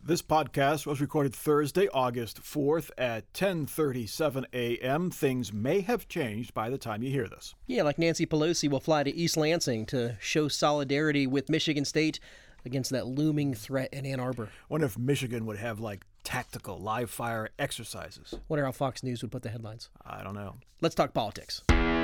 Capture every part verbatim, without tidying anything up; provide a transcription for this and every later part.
This podcast was recorded Thursday, August fourth at ten thirty-seven a.m. Things may have changed by the time you hear this. Yeah, like Nancy Pelosi will fly to East Lansing to show solidarity with Michigan State against that looming threat in Ann Arbor. Wonder if Michigan would have, like, tactical live-fire exercises. Wonder how Fox News would put the headlines. I don't know. Let's talk politics.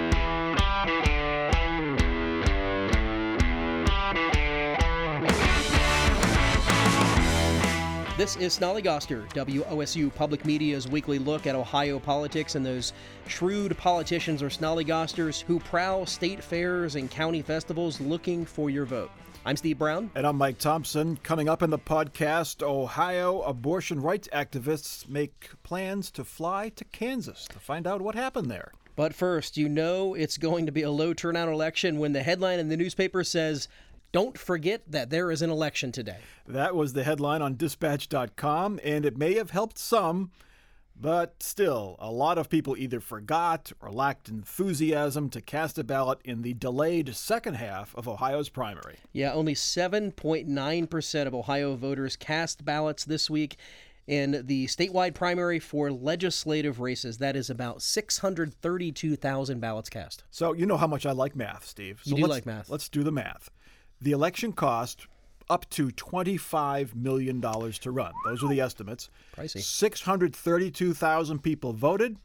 This is Snollygoster, W O S U Public Media's weekly look at Ohio politics and those shrewd politicians or snollygosters who prowl state fairs and county festivals looking for your vote. I'm Steve Brown. And I'm Mike Thompson. Coming up in the podcast, Ohio abortion rights activists make plans to fly to Kansas to find out what happened there. But first, you know it's going to be a low turnout election when the headline in the newspaper says, "Don't forget that there is an election today." That was the headline on dispatch dot com, and it may have helped some, but still, a lot of people either forgot or lacked enthusiasm to cast a ballot in the delayed second half of Ohio's primary. Yeah, only seven point nine percent of Ohio voters cast ballots this week in the statewide primary for legislative races. That is about six hundred thirty-two thousand ballots cast. So you know how much I like math, Steve. So You do let's, like math. Let's do the math. The election cost up to twenty-five million dollars to run. Those are the estimates. Pricey. six hundred thirty-two thousand people voted.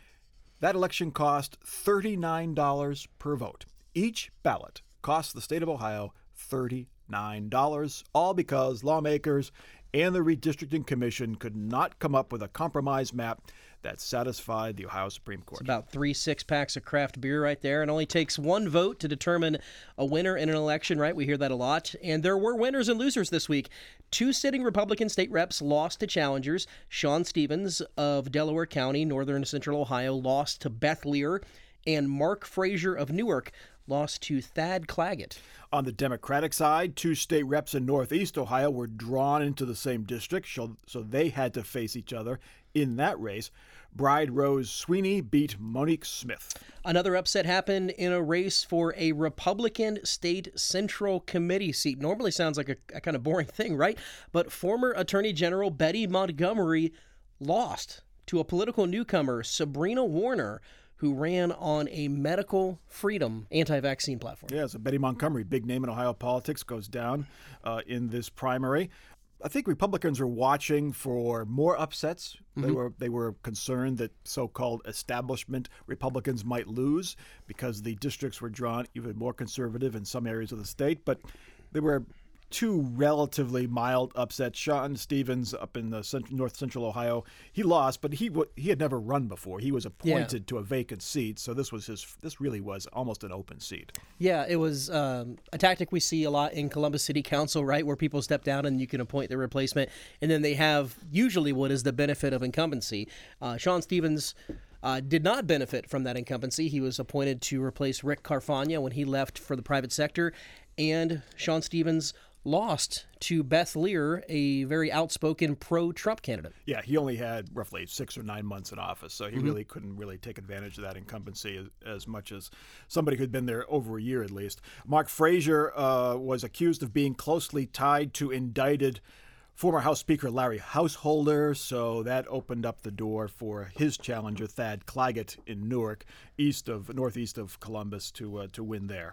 That election cost thirty-nine dollars per vote. Each ballot cost the state of Ohio thirty-nine dollars, all because lawmakers and the Redistricting Commission could not come up with a compromise map that satisfied the Ohio Supreme Court. It's about three six-packs of craft beer right there. It only takes one vote to determine a winner in an election, right? We hear that a lot. And there were winners and losers this week. Two sitting Republican state reps lost to challengers. Shawn Stevens of Delaware County, northern central Ohio, lost to Beth Lear. And Mark Frazier of Newark lost to Thad Claggett. On the Democratic side, two state reps in Northeast Ohio were drawn into the same district, so they had to face each other in that race. Bride Rose Sweeney beat Monique Smith. Another upset happened in a race for a Republican State Central Committee seat. Normally sounds like a, a kind of boring thing, right? But former Attorney General Betty Montgomery lost to a political newcomer, Sabrina Warner, who ran on a medical freedom anti-vaccine platform. Yeah, so Betty Montgomery, big name in Ohio politics, goes down uh, in this primary. I think Republicans are watching for more upsets. Mm-hmm. They were they were concerned that so-called establishment Republicans might lose because the districts were drawn even more conservative in some areas of the state. But there were two relatively mild upsets. Shawn Stevens up in the central, north central Ohio, he lost, but he w- he had never run before. He was appointed yeah. to a vacant seat, so this was his. This really was almost an open seat. Yeah, it was um, a tactic we see a lot in Columbus City Council, right, where people step down and you can appoint their replacement, and then they have usually what is the benefit of incumbency. Uh, Shawn Stevens Uh, did not benefit from that incumbency. He was appointed to replace Rick Carfagna when he left for the private sector, and Shawn Stevens lost to Beth Lear, a very outspoken pro-Trump candidate. Yeah, he only had roughly six or nine months in office, so he mm-hmm. really couldn't really take advantage of that incumbency as, as much as somebody who'd been there over a year at least. Mark Frazier uh, was accused of being closely tied to indicted former House Speaker Larry Householder, so that opened up the door for his challenger, Thad Claggett, in Newark, east of northeast of Columbus, to uh, to win there.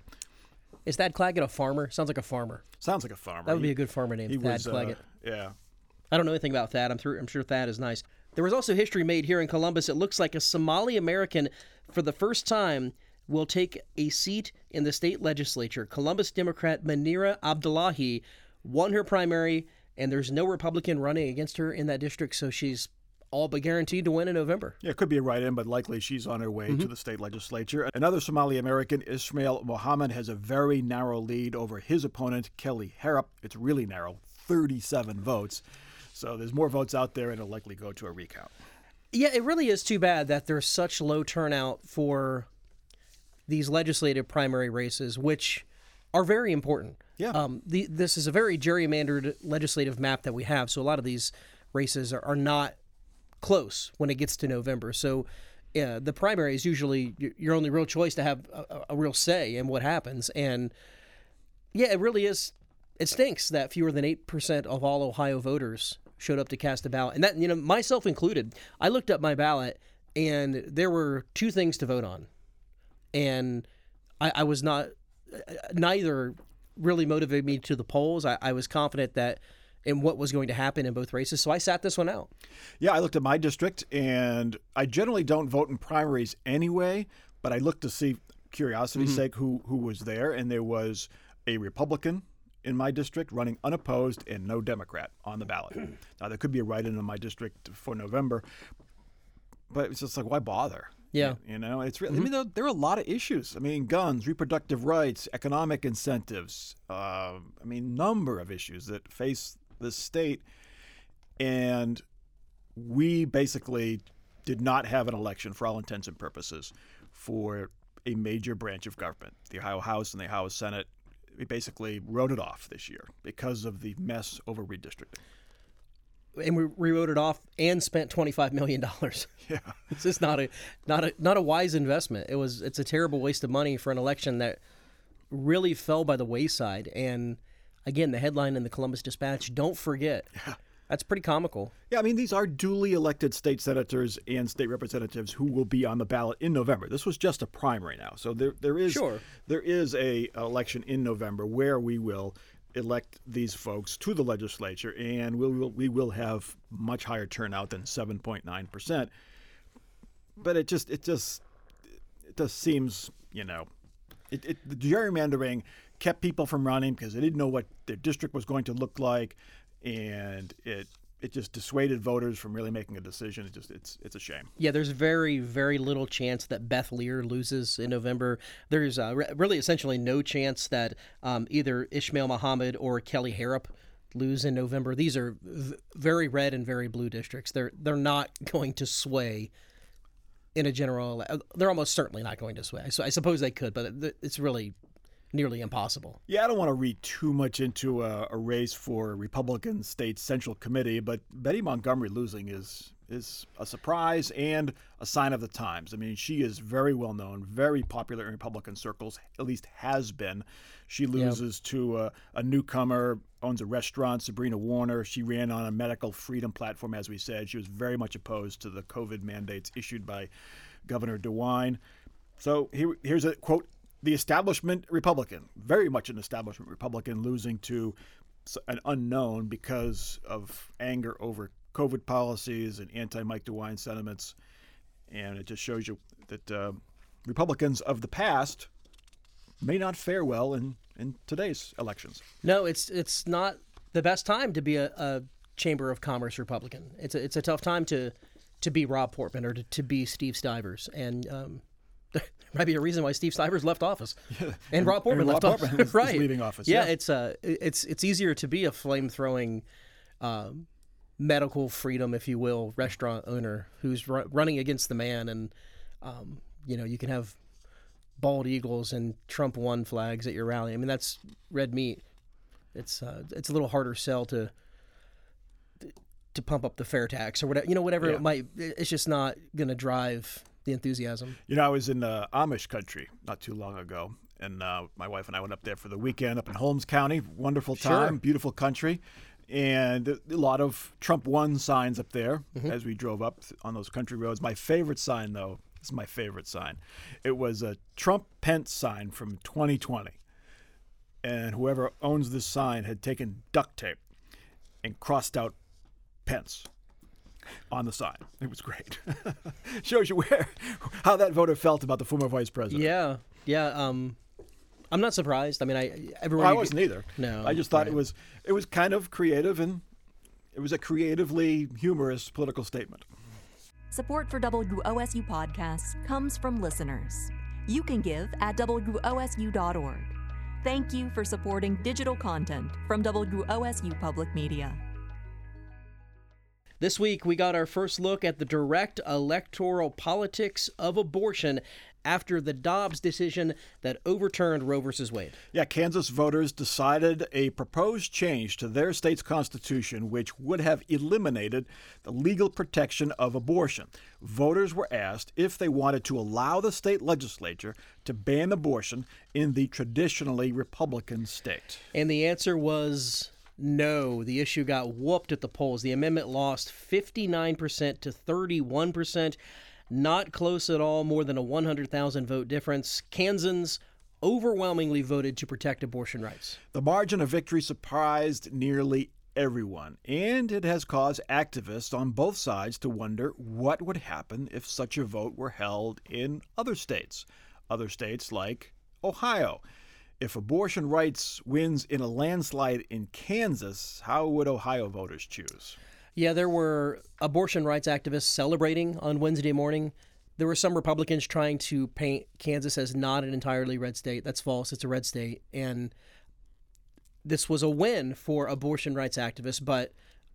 Is Thad Claggett a farmer? Sounds like a farmer. Sounds like a farmer. That would be a good farmer name, he Thad was, Claggett. Uh, yeah. I don't know anything about Thad. I'm, through, I'm sure Thad is nice. There was also history made here in Columbus. It looks like a Somali American, for the first time, will take a seat in the state legislature. Columbus Democrat Manira Abdullahi won her primary, and there's no Republican running against her in that district, so she's all but guaranteed to win in November. Yeah, it could be a write-in, but likely she's on her way mm-hmm. to the state legislature. Another Somali-American, Ismail Mohammed, has a very narrow lead over his opponent, Kelly Harrop. It's really narrow, thirty-seven votes. So there's more votes out there, and it'll likely go to a recount. Yeah, it really is too bad that there's such low turnout for these legislative primary races, which are very important. Yeah. Um, the, this is a very gerrymandered legislative map that we have, so a lot of these races are, are not close when it gets to November. So uh, the primary is usually your only real choice to have a, a real say in what happens. And yeah, it really is it stinks that fewer than eight percent of all Ohio voters showed up to cast a ballot. And that, you know, myself included, I looked up my ballot and there were two things to vote on. And I, I was not, neither really motivated me to the polls. I, I was confident that in what was going to happen in both races. So I sat this one out. Yeah, I looked at my district, and I generally don't vote in primaries anyway, but I looked to see, curiosity's mm-hmm. sake, who, who was there, and there was a Republican in my district running unopposed and no Democrat on the ballot. Now, there could be a write-in in my district for November, but it's just like, why bother? Yeah. You know, it's really, mm-hmm. I mean, there, there are a lot of issues. I mean, guns, reproductive rights, economic incentives, uh, I mean, number of issues that face this state. And we basically did not have an election for all intents and purposes for a major branch of government. The Ohio House and the Ohio Senate, we basically wrote it off this year because of the mess over redistricting. And we rewrote it off and spent twenty-five million dollars. Yeah. This is not a not a not a wise investment. It was it's a terrible waste of money for an election that really fell by the wayside. And again, the headline in the Columbus Dispatch, don't forget. Yeah. That's pretty comical. Yeah, I mean, these are duly elected state senators and state representatives who will be on the ballot in November. This was just a primary now. So there there is sure. there is a election in November where we will elect these folks to the legislature, and we will we will have much higher turnout than seven point nine percent. But it just it just it just seems, you know, it, it the gerrymandering kept people from running because they didn't know what their district was going to look like, and it it just dissuaded voters from really making a decision. It just it's it's a shame. Yeah, there's very very little chance that Beth Lear loses in November. There's uh, re- really essentially no chance that um, either Ishmael Muhammad or Kelly Harrop lose in November. These are v- very red and very blue districts. They're they're not going to sway in a general. Ele- they're almost certainly not going to sway. So I suppose they could, but it's really nearly impossible. Yeah, I don't want to read too much into a, a race for Republican State Central Committee, but Betty Montgomery losing is is a surprise and a sign of the times. I mean, she is very well known, very popular in Republican circles, at least has been. She loses yep. to a, a newcomer, owns a restaurant, Sabrina Warner. She ran on a medical freedom platform, as we said. She was very much opposed to the COVID mandates issued by Governor DeWine. So here, here's a quote. The establishment Republican, very much an establishment Republican, losing to an unknown because of anger over COVID policies and anti-Mike DeWine sentiments. And it just shows you that uh, Republicans of the past may not fare well in, in today's elections. No, it's it's not the best time to be a, a Chamber of Commerce Republican. It's a, it's a tough time to, to be Rob Portman or to, to be Steve Stivers. And um, there might be a reason why Steve Stivers left office, yeah. and, and Rob Portman left Rob Portman office. is, right, is leaving office. Yeah, yeah, it's uh, it's it's easier to be a flame-throwing, um, medical freedom, if you will, restaurant owner who's ru- running against the man, and um, you know, you can have bald eagles and Trump won flags at your rally. I mean, that's red meat. It's uh, it's a little harder sell to to pump up the fair tax or whatever, you know, whatever yeah. it might. It's just not going to drive the enthusiasm. You know, I was in uh, Amish country not too long ago, and uh, my wife and I went up there for the weekend up in Holmes County. Wonderful time, Sure. beautiful country, and a lot of Trump won signs up there Mm-hmm. as we drove up on those country roads. My favorite sign, though, this is my favorite sign. It was a Trump Pence sign from twenty twenty, and whoever owns this sign had taken duct tape and crossed out Pence on the sign. It was great. Shows you where how that voter felt about the former vice president. Yeah, yeah. Um, I'm not surprised. I mean, I everyone. Well, I wasn't either. No, I just thought right. it was it was kind of creative, and it was a creatively humorous political statement. Support for W O S U podcasts comes from listeners. You can give at W O S U dot org. Thank you for supporting digital content from W O S U Public Media. This week, we got our first look at the direct electoral politics of abortion after the Dobbs decision that overturned Roe versus Wade. Yeah, Kansas voters decided a proposed change to their state's constitution which would have eliminated the legal protection of abortion. Voters were asked if they wanted to allow the state legislature to ban abortion in the traditionally Republican state. And the answer was no. The issue got whooped at the polls. The amendment lost fifty-nine percent to thirty-one percent. Not close at all, more than a one hundred thousand vote difference. Kansans overwhelmingly voted to protect abortion rights. The margin of victory surprised nearly everyone, and it has caused activists on both sides to wonder what would happen if such a vote were held in other states. Other states like Ohio. If abortion rights wins in a landslide in Kansas, how would Ohio voters choose? Yeah, there were abortion rights activists celebrating on Wednesday morning. There were some Republicans trying to paint Kansas as not an entirely red state. That's false. It's a red state. And this was a win for abortion rights activists, but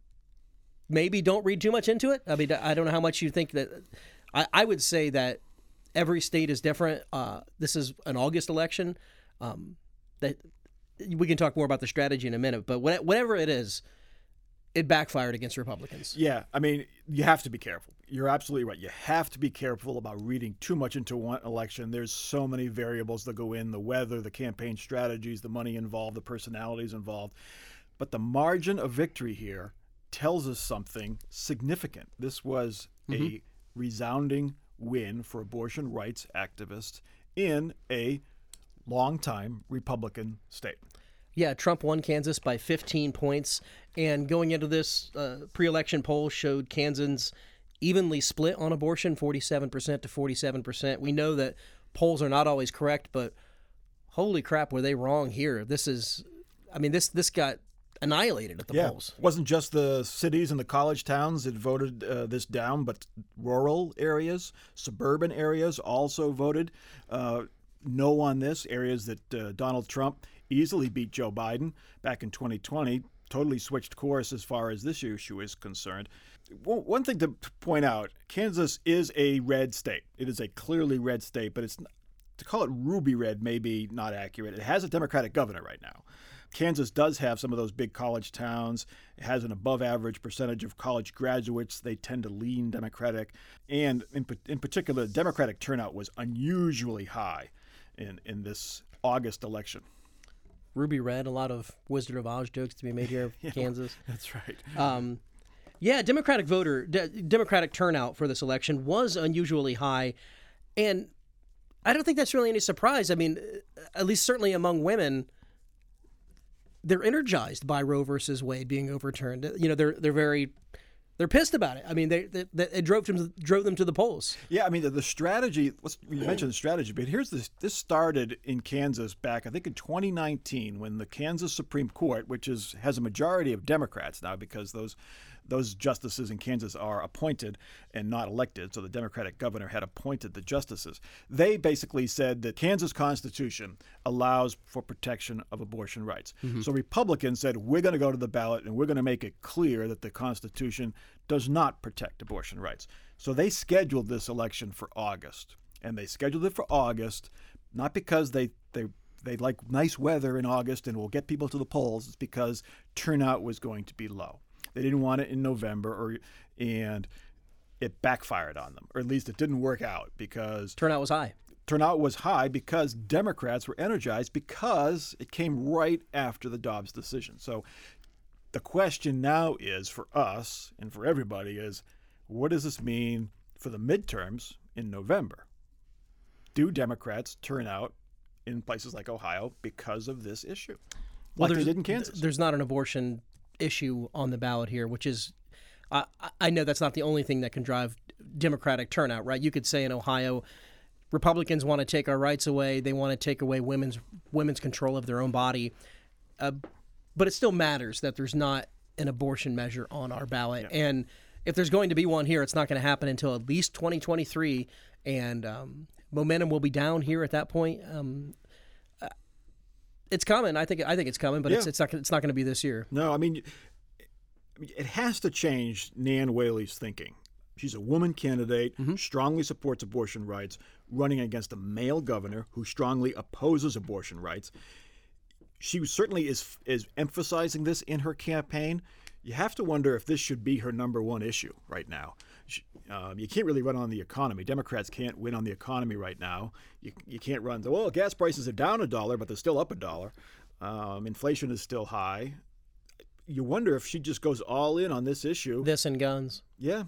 maybe don't read too much into it. I mean, I don't know how much you think that. I, I would say that every state is different. Uh, this is an August election. Um, that we can talk more about the strategy in a minute, but whatever it is, it backfired against Republicans. Yeah, I mean, you have to be careful. You're absolutely right. You have to be careful about reading too much into one election. There's so many variables that go in, the weather, the campaign strategies, the money involved, the personalities involved. But the margin of victory here tells us something significant. This was mm-hmm. a resounding win for abortion rights activists in a longtime Republican state. Yeah, Trump won Kansas by fifteen points, and going into this uh, pre-election poll showed Kansans evenly split on abortion, forty-seven percent to forty-seven percent. We know that polls are not always correct, but holy crap, were they wrong here. This is, I mean, this this got annihilated at the yeah. polls. It wasn't just the cities and the college towns that voted uh, this down, but rural areas, suburban areas also voted uh, no on this, areas that uh, Donald Trump easily beat Joe Biden back in twenty twenty, totally switched course as far as this issue is concerned. One thing to point out, Kansas is a red state. It is a clearly red state, but it's not, to call it ruby red may be not accurate. It has a Democratic governor right now. Kansas does have some of those big college towns. It has an above-average percentage of college graduates. They tend to lean Democratic. And in, in particular, Democratic turnout was unusually high in, in this August election. Ruby red, a lot of Wizard of Oz jokes to be made here, yeah, Kansas. That's right. Um, yeah, Democratic voter, de- Democratic turnout for this election was unusually high, and I don't think that's really any surprise. I mean, at least certainly among women, they're energized by Roe versus Wade being overturned. You know, they're they're very they're pissed about it. I mean, they, they, they it drove them drove them to the polls. Yeah, I mean the, the strategy. Let's, you mentioned the strategy, but here's this. This started in Kansas back, I think, in twenty nineteen, when the Kansas Supreme Court, which is has a majority of Democrats now because those those justices in Kansas are appointed and not elected, so the Democratic governor had appointed the justices. They basically said that Kansas Constitution allows for protection of abortion rights. Mm-hmm. So Republicans said, we're going to go to the ballot and we're going to make it clear that the Constitution does not protect abortion rights. So they scheduled this election for August, and they scheduled it for August not because they they they like nice weather in August and will get people to the polls. It's because turnout was going to be low. They didn't want it in November, or and it backfired on them, or at least it didn't work out because turnout was high. Turnout was high because Democrats were energized because it came right after the Dobbs decision. So the question now is for us and for everybody is, what does this mean for the midterms in November? Do Democrats turn out in places like Ohio because of this issue, well, like they did in Kansas? There's not an abortion issue on the ballot here, which is, uh, I know that's not the only thing that can drive Democratic turnout, right? You could say in Ohio, Republicans want to take our rights away. They want to take away women's women's control of their own body. Uh, but it still matters that there's not an abortion measure on our ballot. Yeah. And if there's going to be one here, it's not going to happen until at least twenty twenty-three. And um, momentum will be down here at that point. Um, uh, it's coming. I think I think it's coming, but yeah. it's it's not it's not going to be this year. No, I mean, it has to change Nan Whaley's thinking. She's a woman candidate, mm-hmm. strongly supports abortion rights, running against a male governor who strongly opposes abortion rights. She certainly is is emphasizing this in her campaign. You have to wonder if this should be her number one issue right now. She, um, you can't really run on the economy. Democrats can't win on the economy right now. You you can't run, well, gas prices are down a dollar, but they're still up a dollar. Um, inflation is still high. You wonder if she just goes all in on this issue. This and guns. Yeah.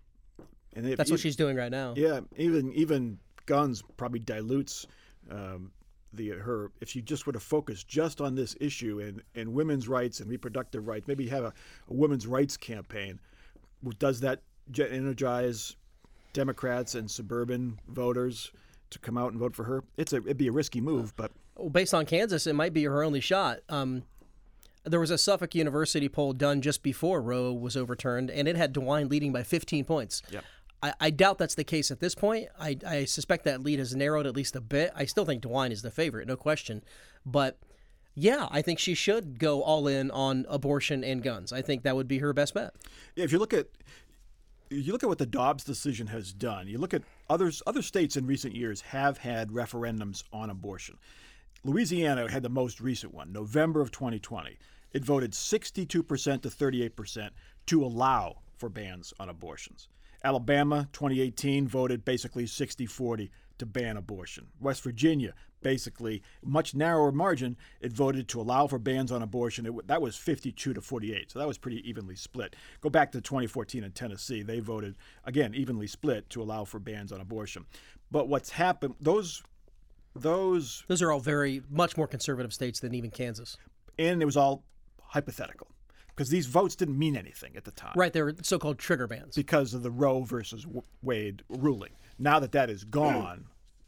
And if, That's what she's doing right now. Yeah, even even guns probably dilutes um, the her. If she just were to focus just on this issue and, and women's rights and reproductive rights, maybe have a, a women's rights campaign. Does that energize Democrats and suburban voters to come out and vote for her? It's a it'd be a risky move, but well, based on Kansas, it might be her only shot. Um, there was a Suffolk University poll done just before Roe was overturned, and it had DeWine leading by fifteen points. Yep. I, I doubt that's the case at this point. I, I suspect that lead has narrowed at least a bit. I still think DeWine is the favorite, no question. But yeah, I think she should go all in on abortion and guns. I think that would be her best bet. Yeah, if you look at you look at what the Dobbs decision has done, you look at others other states in recent years have had referendums on abortion. Louisiana had the most recent one, November of twenty twenty. It voted sixty-two percent to thirty-eight percent to allow for bans on abortions. Alabama, twenty eighteen, voted basically sixty forty to ban abortion. West Virginia, basically, much narrower margin, it voted to allow for bans on abortion. It, that was fifty-two to forty-eight, so that was pretty evenly split. Go back to twenty fourteen in Tennessee. They voted, again, evenly split to allow for bans on abortion. But what's happened, those... Those Those are all very much more conservative states than even Kansas. And it was all hypothetical because these votes didn't mean anything at the time. Right, they were so-called trigger bans. Because of the Roe versus Wade ruling. Now that that is gone,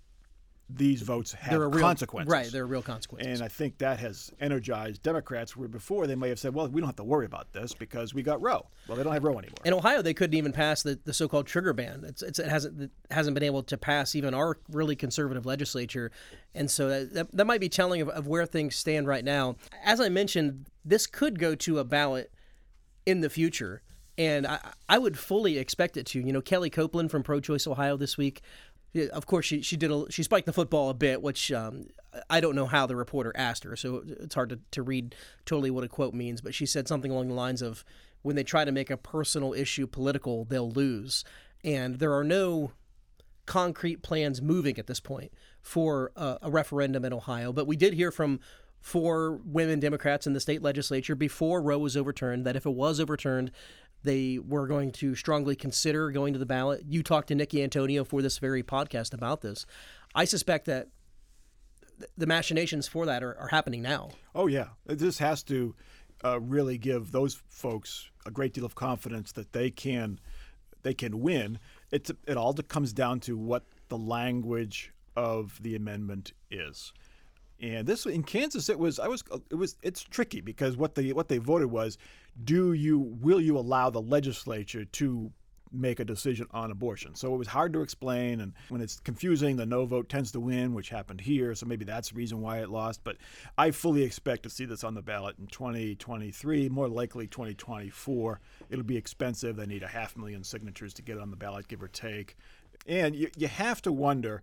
these votes have They're a real, consequences. Right, there are real consequences. And I think that has energized Democrats where before they may have said, well, we don't have to worry about this because we got Roe. Well, they don't have Roe anymore. In Ohio, they couldn't even pass the, the so-called trigger ban. It's, it's, it hasn't it hasn't been able to pass even our really conservative legislature. And so that, that, that might be telling of, of where things stand right now. As I mentioned, this could go to a ballot in the future. And I, I would fully expect it to. You know, Kelly Copeland from Pro-Choice Ohio this week, of course, she she did a, she spiked the football a bit, which um, I don't know how the reporter asked her, so it's hard to, to read totally what a quote means. But she said something along the lines of, when they try to make a personal issue political, they'll lose. And there are no concrete plans moving at this point for a, a referendum in Ohio. But we did hear from four women Democrats in the state legislature before Roe was overturned that if it was overturned, they were going to strongly consider going to the ballot. You talked to Nikki Antonio for this very podcast about this. I suspect that the machinations for that are, are happening now. Oh, yeah. This has to uh, really give those folks a great deal of confidence that they can they can win. It's, it all comes down to what the language of the amendment is. And this in Kansas, it was I was it was it's tricky because what they what they voted was, do you will you allow the legislature to make a decision on abortion? So it was hard to explain, and when it's confusing, the no vote tends to win, which happened here. So maybe that's the reason why it lost. But I fully expect to see this on the ballot in twenty twenty-three, more likely twenty twenty-four. It'll be expensive. They need a half million signatures to get it on the ballot, give or take. And you you have to wonder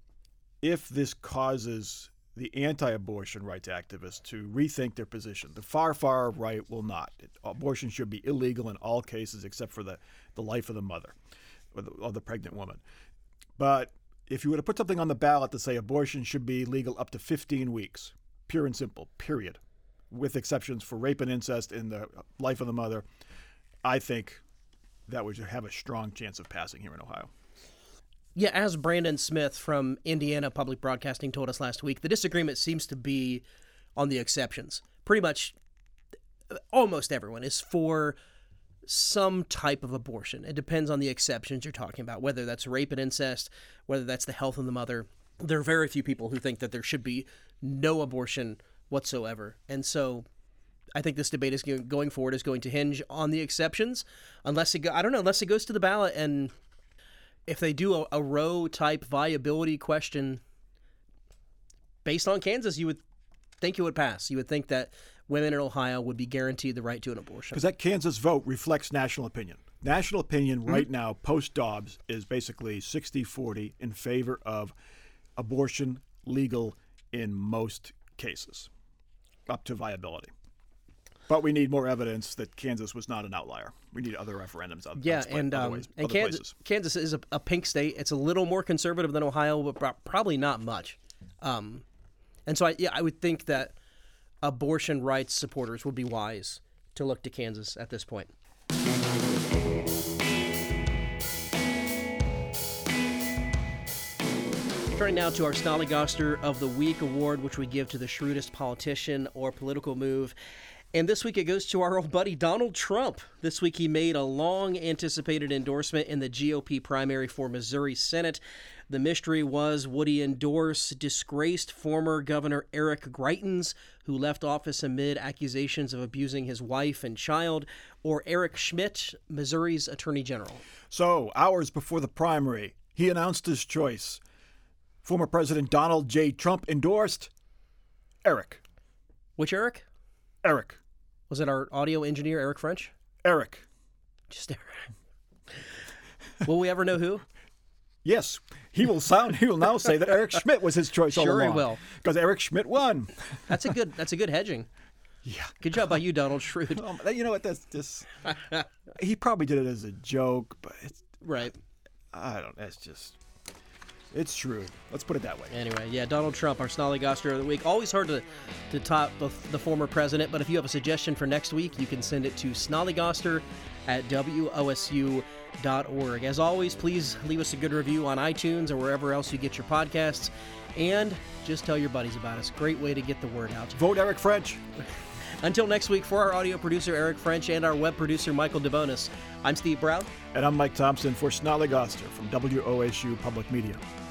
if this causes the anti-abortion rights activists to rethink their position. The far, far right will not. Abortion should be illegal in all cases except for the, the life of the mother or the, or the pregnant woman. But if you were to put something on the ballot to say abortion should be legal up to fifteen weeks, pure and simple, period, with exceptions for rape and incest in the life of the mother, I think that would have a strong chance of passing here in Ohio. Yeah, as Brandon Smith from Indiana Public Broadcasting told us last week, the disagreement seems to be on the exceptions. Pretty much almost everyone is for some type of abortion. It depends on the exceptions you're talking about, whether that's rape and incest, whether that's the health of the mother. There are very few people who think that there should be no abortion whatsoever. And so I think this debate is going forward is going to hinge on the exceptions, unless it go, I don't know, unless it goes to the ballot and if they do a, a Roe-type viability question based on Kansas, you would think it would pass. You would think that women in Ohio would be guaranteed the right to an abortion. Because that Kansas vote reflects national opinion. national opinion mm-hmm. right now, post-Dobbs, is basically sixty forty in favor of abortion legal in most cases, up to viability. But we need more evidence that Kansas was not an outlier. We need other referendums. Other, yeah, other and other um, ways, and other Kansas, places. Kansas is a, a pink state. It's a little more conservative than Ohio, but pro- probably not much. Um, and so, I, yeah, I would think that abortion rights supporters would be wise to look to Kansas at this point. Turning now to our Snollygoster of the Week award, which we give to the shrewdest politician or political move. And this week it goes to our old buddy Donald Trump. This week he made a long-anticipated endorsement in the G O P primary for Missouri Senate. The mystery was, would he endorse disgraced former Governor Eric Greitens, who left office amid accusations of abusing his wife and child, or Eric Schmidt, Missouri's Attorney General? So, hours before the primary, he announced his choice. Former President Donald J. Trump endorsed Eric. Which Eric? Eric. Was it our audio engineer, Eric French? Eric. Just Eric. Will we ever know who? Yes. He will sound. He will now say that Eric Schmidt was his choice all Sure along. he will. Because Eric Schmidt won. That's a good That's a good hedging. Yeah. Good job by you, Donald Shrewd. Um, you know what? That's just... he probably did it as a joke, but it's... Right. I don't... That's just... It's shrewd. Let's put it that way. Anyway, yeah, Donald Trump, our Snollygoster of the Week. Always hard to, to top the, the former president, but if you have a suggestion for next week, you can send it to snollygoster at W O S U dot org. As always, please leave us a good review on iTunes or wherever else you get your podcasts, and just tell your buddies about us. Great way to get the word out. Vote Eric French. Until next week, for our audio producer, Eric French, and our web producer, Michael DeBonis, I'm Steve Brown. And I'm Mike Thompson for Snollygoster from W O S U Public Media.